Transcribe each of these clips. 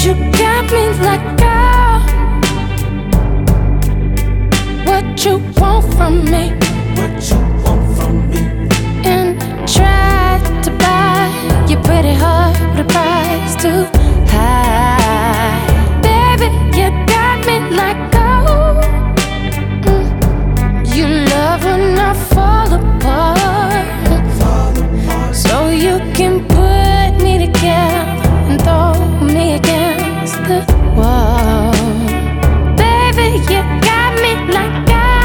You got me like, girl, what you want from me? What you want from me? And tried to buy your pretty heart with a price too high. Baby, you got me like, gold. You love when I fall apart, so you can put me together and throw me against the wall. Baby, you got me like,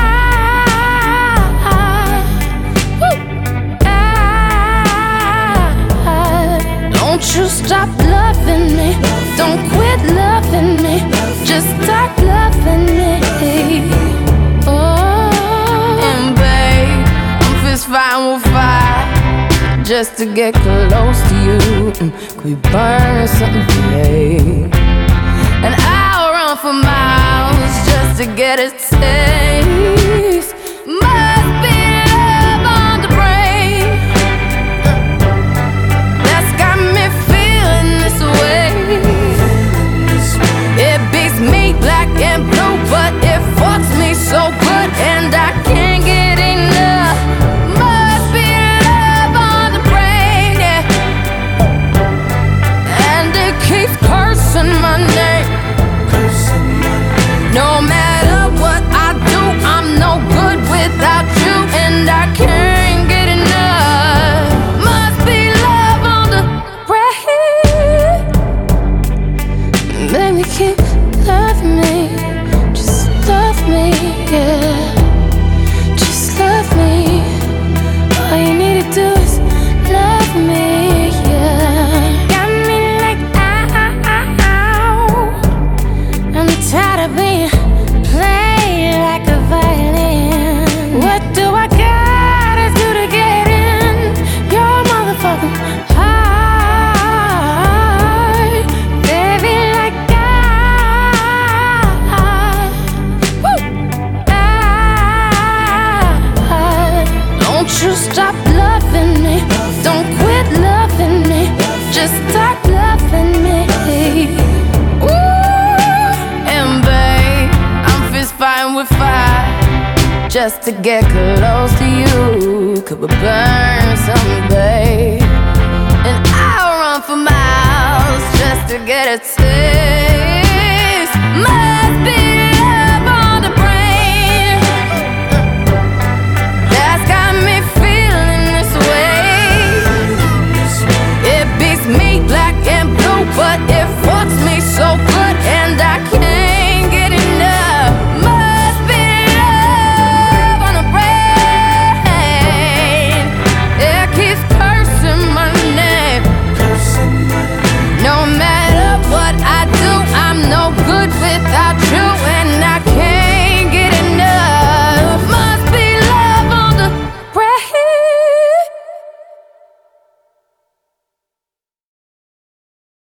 don't you stop loving me, don't quit loving me, just start loving me. Oh, and babe, I'm fist fighting with fire just to get close to you. Could we burn something today? And I'll run for miles just to get a taste. Must be love on the brain that's got me feeling this way. It beats me black and blue, but it fucks me so good, and I can't get enough. Must be love on the brain, yeah. And it keeps cursing my name. No matter what I do, I'm no good without you, and I can't get enough. Must be love on the brain. Baby, keep loving me, just love me, yeah. Just love me. All you need to do is love me, yeah. Got me like, ow. I'm tired of being played like a violin. What do I gotta do to get in your motherfucking heart? Baby, like, don't you stop loving me, don't quit loving me, just start loving me. Ooh, and babe, I'm fist fighting with fire just to get close to you. Could we burn someday? And I'll run for miles just to get a taste.